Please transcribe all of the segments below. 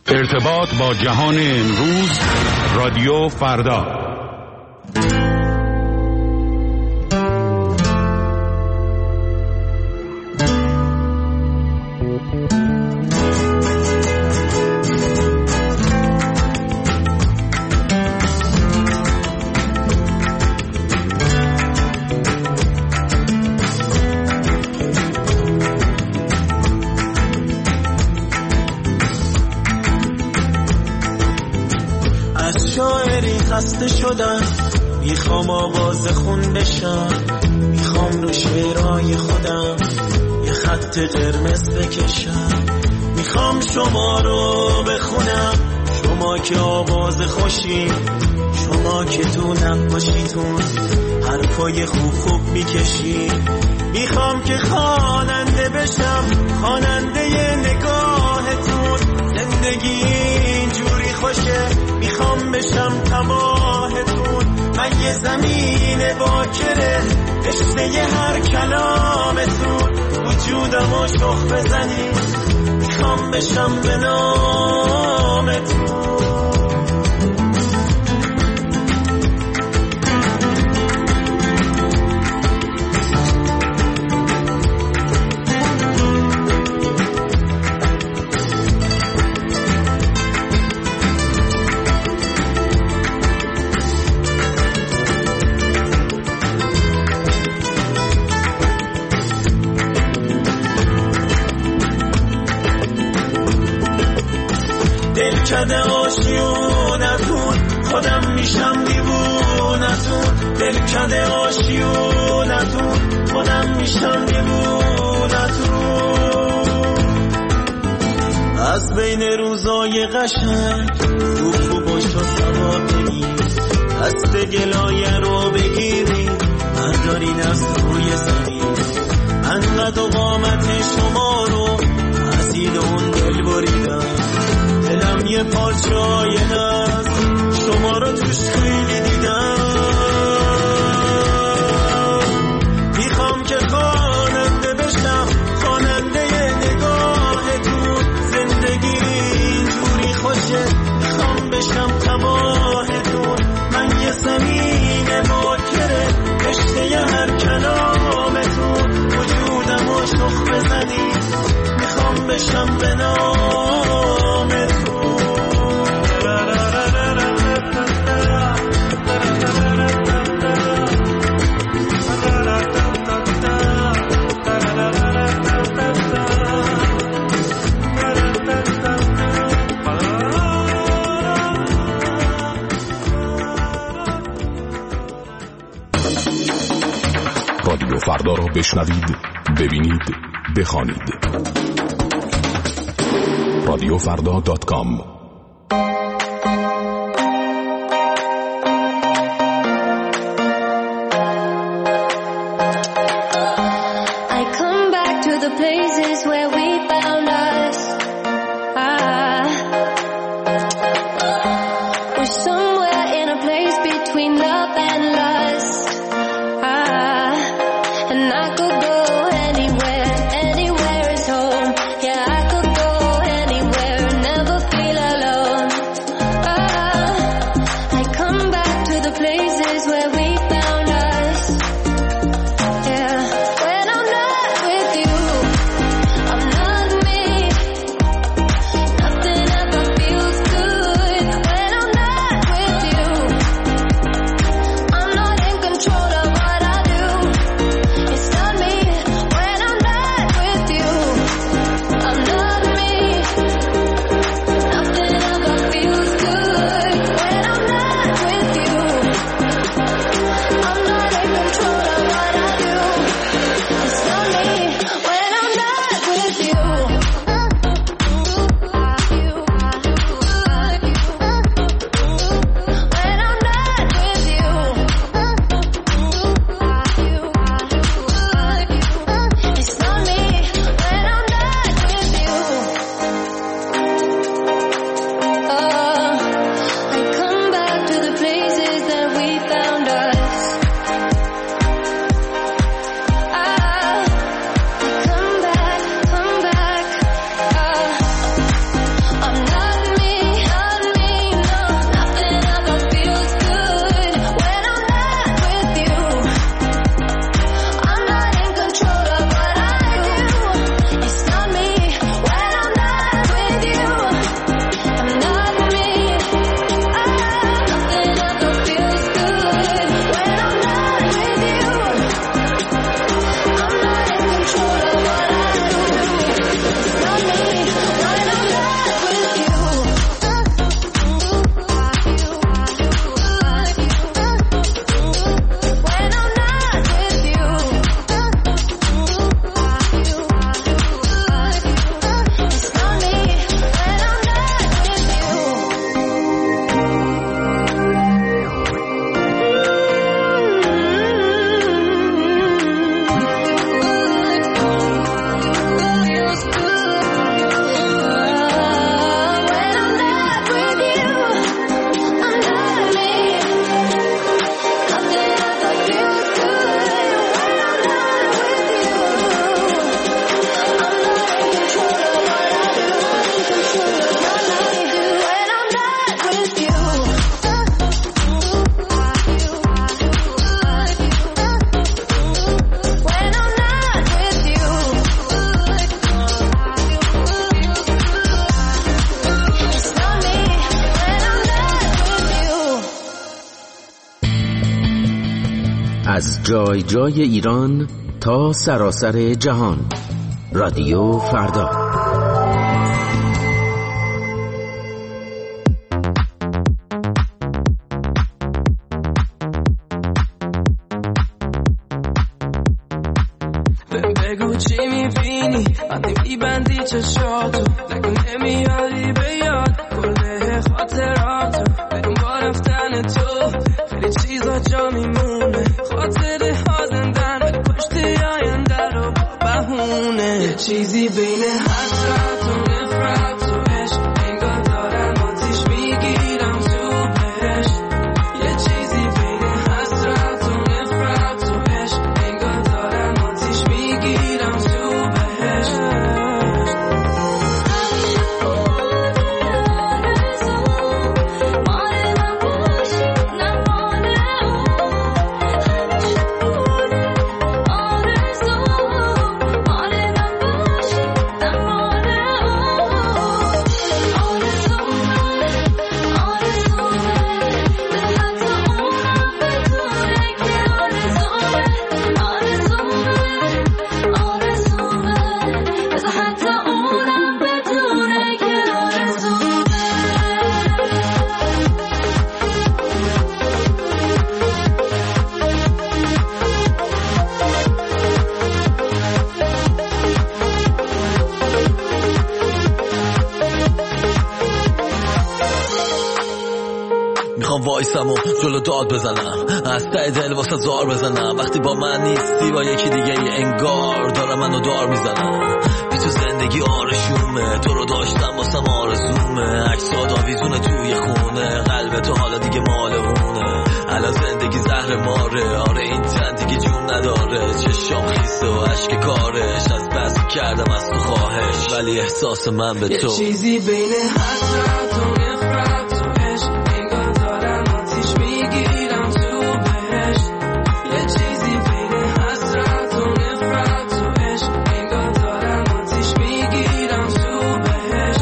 ارتباط با جهان امروز، رادیو فردا. خسته شدم، میخوام آواز خون بشم، میخوام رو شعرهای خودم یه خط قرمز بکشم، میخوام شما رو بخونم، شما که آواز خوشیم، شما که تو نقاشیتون حرفای خوب میکشی، میخوام که خواننده بشم، خواننده نگاهتون، زندگی اینجوری خوشه، میخوام بشم تباهتون، من یه زمین باکره، رشته هر کلامتون، وجودمو شخ بزنی، میخوام بشم به نامتون. دلکده آشیونتون، خودم میشم دیوونتون، دلکده آشیونتون، خودم میشم دیوونتون. از بین روزای قشنگ خوب باش و سوا بگیر، دست گلایه رو بگیری بردارین از روی زمین، انقدر و قامت شما رو از این اون دل بریدم، دلم یه پارچه‌ای هست شما رو توش خیلی دیدم، میخوام که خواننده بشم، خواننده نگاهتون، زندگی اینجوری خوشه، میخوام بشم تباهتون، من یه زمین باکره، رشته هر کلامتون، وجودمو شخ بزنی، میخوام بشم به نامتون. رادیو فردا را بشنوید، ببینید، بخوانید. رادیوفردا.com. Anywhere is home. Yeah, I could go anywhere, never feel alone. از جای جای ایران تا سراسر جهان. رادیو فردا. بگو چی میبینی وقتی میبندی چشاتو، نگو نمیاری به یاد کل خاطراتو. بریم با رفتن تو خیلی چیزا جا میمونه، خاطره ها زندن به پشت آینده رو بهونه. یه چیزی بین حسرت و نفرت و عشق، انگار دارم آتیش میگیرم تو بهش. یه چیزی بین حسرت و نفرت و عشق، انگار دارم آتیش میگیرم تو بهش. وایسم و جلو داد بزنم، از ته دل واسه زار بزنم. وقتی با من نیستی با یکی دیگه انگار دارم منو دار میزنم. بی تو زندگی آرشومه، تو رو داشتم واسم آرزومه. عکسات آویزونه توی خونه، قلب تو حالا دیگه مال اونه. الان زندگی زهر ماره، آره این تن دیگه جون نداره. چشام خیسته و عشق کارش، از بس کردم از تو خواهش، ولی احساس من به تو. یه چیزی بین حسرت و نفرت و عشق، انگار دارم آتیش میگیرم تو بهش. یه چیزی بین حسرت و نفرت و عشق، انگار دارم آتیش میگیرم تو بهش.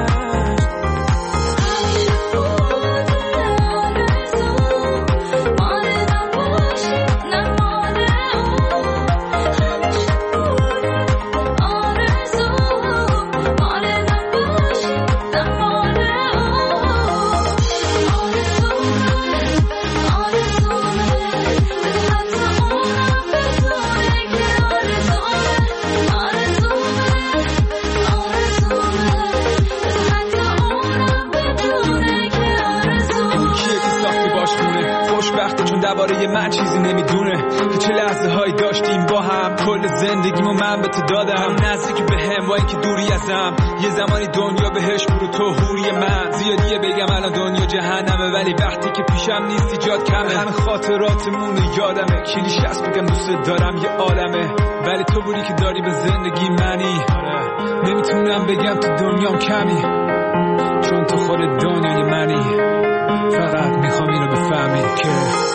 درباره من چیزی نمیدونه که چه لحظه هایی داشتیم با هم. کل زندگیمو من به تو دادم، نزدیکی به هم با اینکه دوری ازم. یه زمانی دنیا بهش برو تو حوری من. زیادیه بگم الان دنیا جهنمه، ولی وقتی که پیشم نیستی جات کمه. همه خاطراتمون یادمه، کلیش هست بگم دوست دارم یه عالمه، ولی تو بودی که داری به زندگی منی. نمیتونم بگم تو دنیام کمی، چون تو خود دنیای منی. فقط میخوام اینو بفهمی که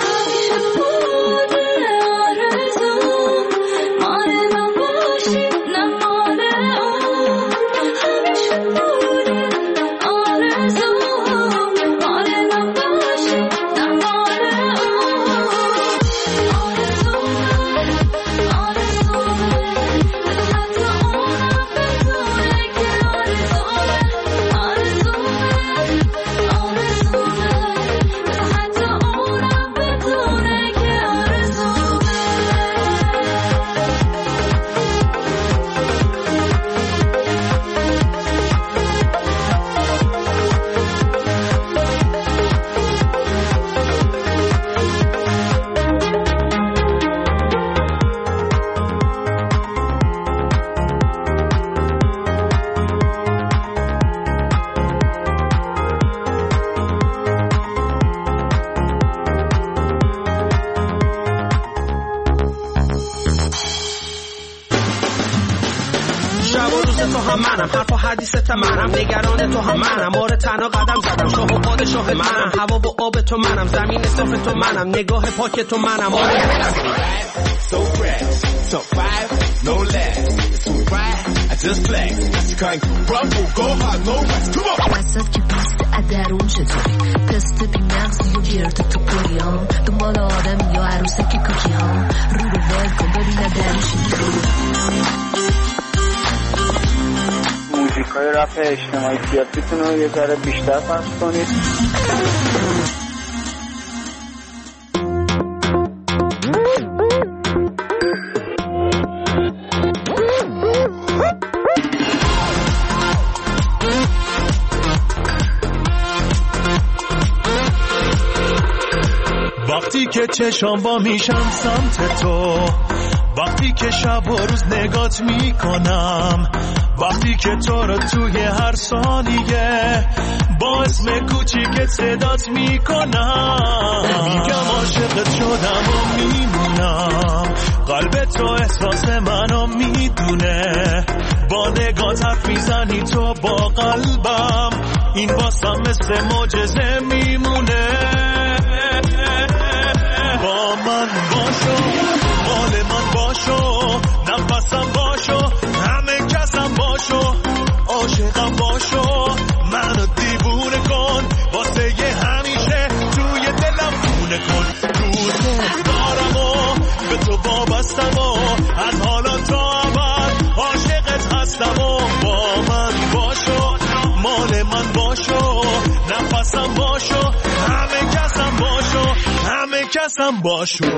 حرف و حدیثت منم، نگران تو هم منم، آره تنها قدم زدم، شاه و پادشاه منم، هوا و آب تو منم، زمین صاف تو منم، نگاه پاک تو منم. آره So fresh, so five, no less. ride, I just flex. You can't rumble, go hard, no rest. Come on. وسط که پوست ادرون چطوری تست بی مغزی و گرد تو پریام دنبال آدم یا عروسک کوکی ها رو ول کن ببینه درشی موزیکای رپ اجتماعی سیاسیتون رو یه ذره بیشتر پخش کنید. وقتی که چشام با میشم سمت تو، وقتی که شب و روز نگات میکنم، وقتی که تو رو توی هر ثانیه با اسم کوچیکت صدات میکنم، میگم عاشقت شدم و میمونم، قلب تو احساس منو میدونه، با نگات حرف میزنی تو با قلبم، این واسم مثل معجزه میمونه. با من باشو، مال من باشو، نفسم باشو، همه کسم باشو، عاشقم باشو، منو دیوونه کن، واسه یه همیشه توی دلم خونه کن، دوست دارم و به تو وابستم و از حالا تا ابد عاشقت هستم و با من باشو، مال من باشو، نفسم باشو، همه کسم باشو، همه کسم باشو.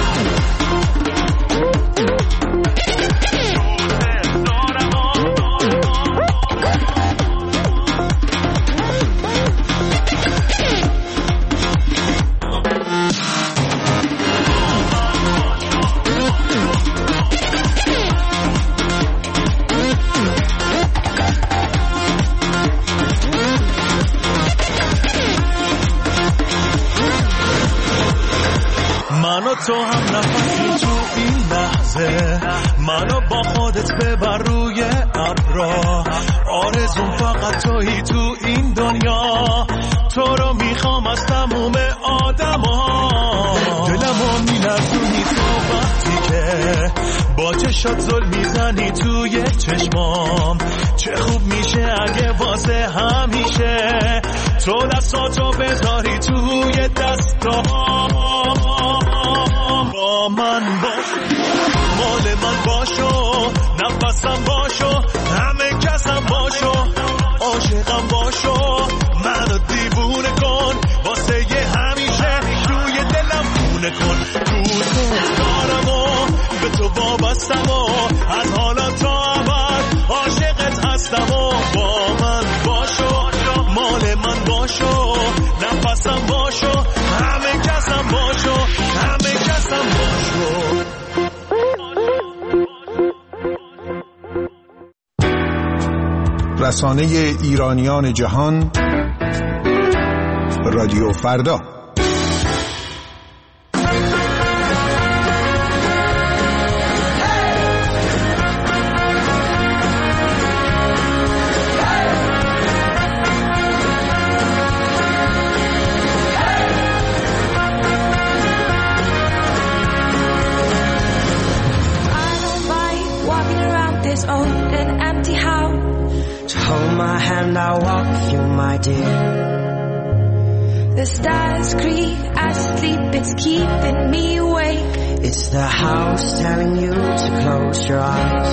منو تو هم نفسی تو این لحظه، منو با خودت ببر روی ابرا، آرزوم فقط تویی تو این دنیا، تو رو میخوام از تموم آدما، دلمو میلرزونی تو وقتی که با چشات زل میزنی توی چشمام، چه خوب میشه اگه واسه همیشه تو دستاتو بذاری توی دستام، با من باش، مال من باشو، نفسم باشو، همه کسم باشو، عاشقم باشو، منو دیوونه کن، واسه یه همیشه توی دلم خونه کن، دوست دارم و به تو وابستم و از حالا تا ابد عاشقت هستم و با من باشو، مال من باشو، نفسم باشو، همه کسم باشو، همه کسم باشو. رسانه ایرانیان جهان، رادیو فردا. I'll walk with you, my dear. The stars creak, I sleep, it's keeping me awake. It's the house telling you to close your eyes.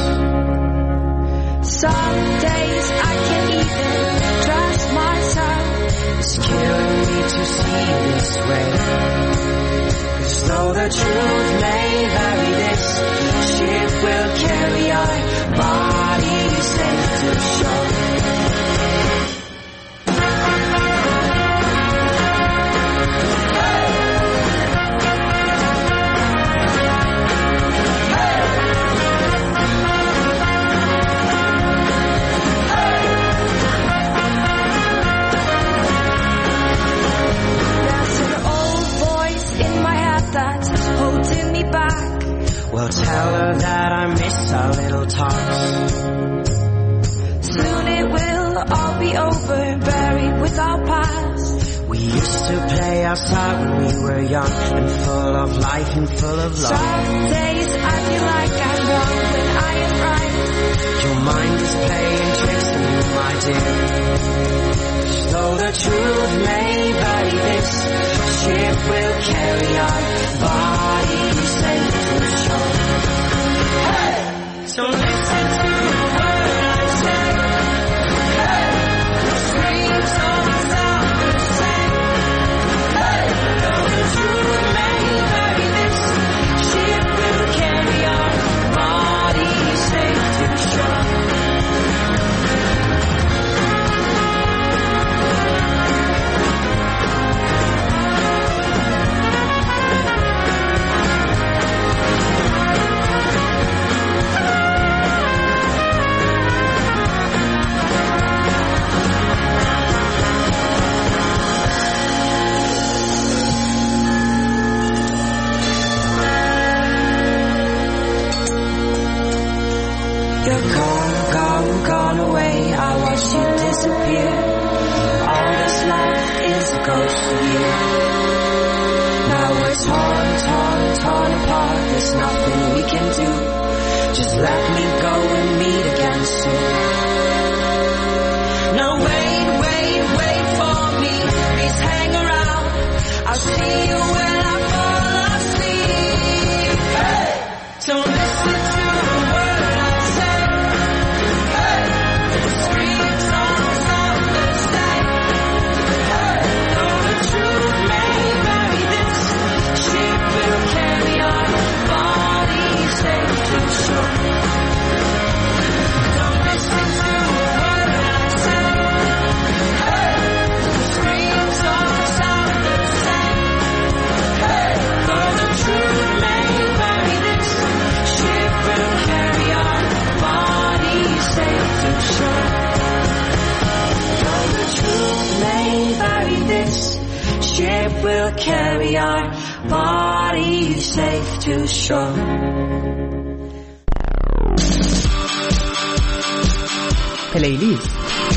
Some days I can't even trust myself. It's killing me to see this way. 'Cause though the truth may vary, this ship will carry our bodies safe to shore. Well, tell her that I miss our little talks. Soon it will all be over, buried with our past. We used to play outside when we were young and full of life and full of love. Some days I feel like I'm wrong when I am right. Your mind is playing tricks on you, my dear. Though the truth may vary, this ship will carry our bodies safe to shore. Hey! So listen to the word I say. Hey! The streams all sound the same. Hey! Though the truth may vary, this ship will carry our bodies safe to shore. You're gone away. I watched you disappear. All that's left is a ghost of you. Now we're torn apart. There's nothing we can do. Just let me go and meet again soon. Now wait for me. Please hang around. I'll see you when I fall asleep. Hey! Don't listen to the word I say. Hey! The streets all sound the same. Hey! Though the truth may vary, this ship will carry our bodies safe to shore. Don't listen to the word I say. Hey! The streets all sound the same. Hey! Though the truth may vary, this ship will carry our bodies safe to shore. Though the truth may vary, this ship will carry our bodies safe to shore. پلیلیست.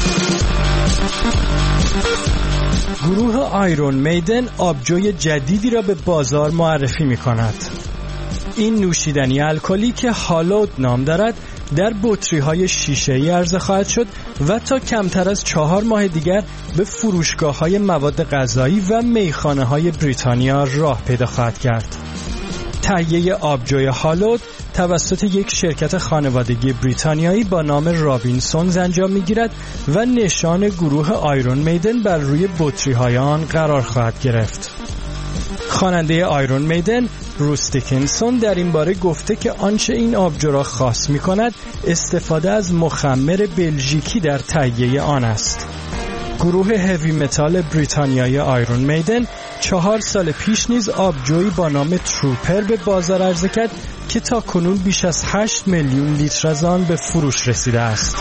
گروه آیرون میدن آبجوی جدیدی را به بازار معرفی می کند. این نوشیدنی الکلی که هالود نام دارد در بطری‌های شیشه‌ای عرضه خواهد شد و تا کمتر از 4 ماه دیگر به فروشگاه‌های مواد غذایی و میخانه‌های بریتانیا راه پیدا خواهد کرد. تهیه آبجوی هالود توسط یک شرکت خانوادگی بریتانیایی با نام رابینسونز انجام می‌گیرد و نشان گروه آیرون میدن بر روی بطری‌های آن قرار خواهد گرفت. خواننده آیرون میدن بروس دیکنسون در این باره گفته که آنچه این آبجو را خاص می‌کند استفاده از مخمر بلژیکی در تهیه آن است. گروه هوی متال بریتانیایی آیرون میدن 4 سال پیش نیز آبجویی با نام تروپر به بازار عرضه کرد که تا کنون بیش از 8 میلیون لیتر از آن به فروش رسیده است.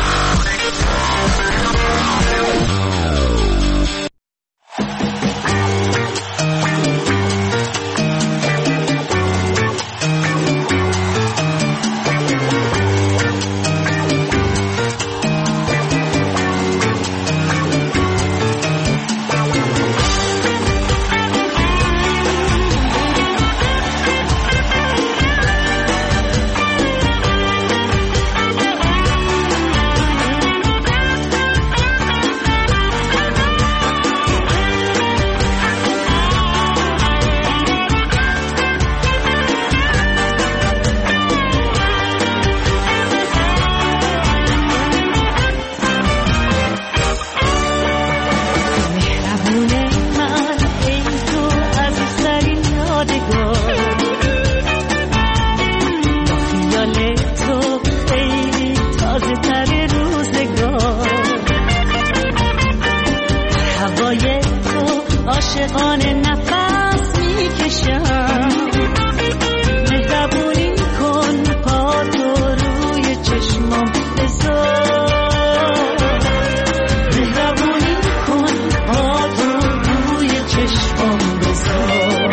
عاشقانه نفس میکشم مهربونی کن پا تو روی چشمام بذار مهربونی کن پا تو روی چشمام بذار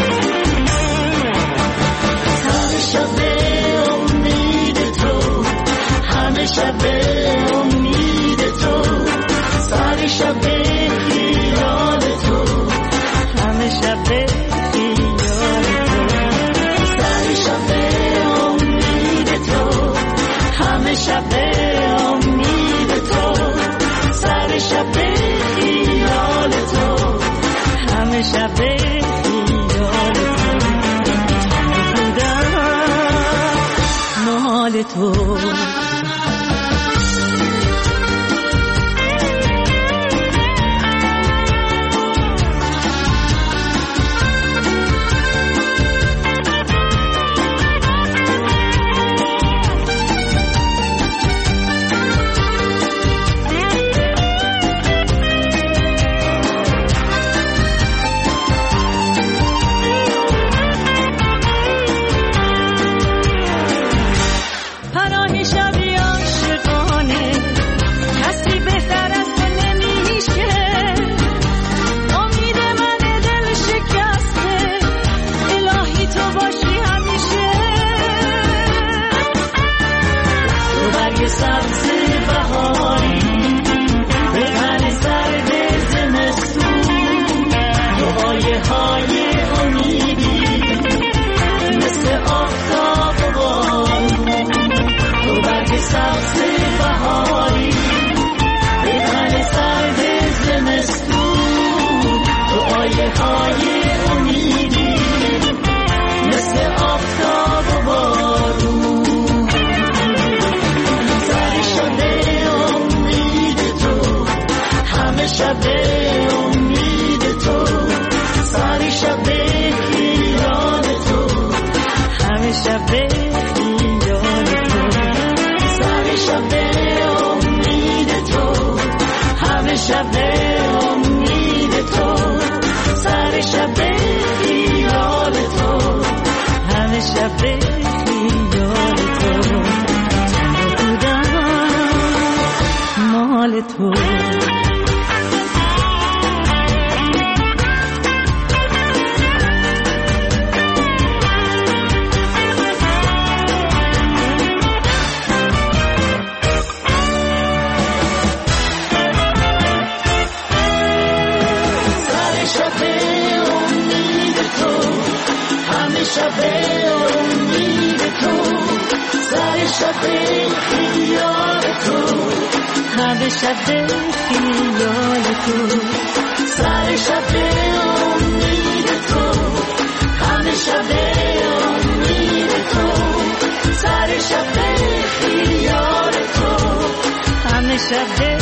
همیشه به امید تو همیشه به امید تو همیشه به خیال تو همیشه به خیال تو. شب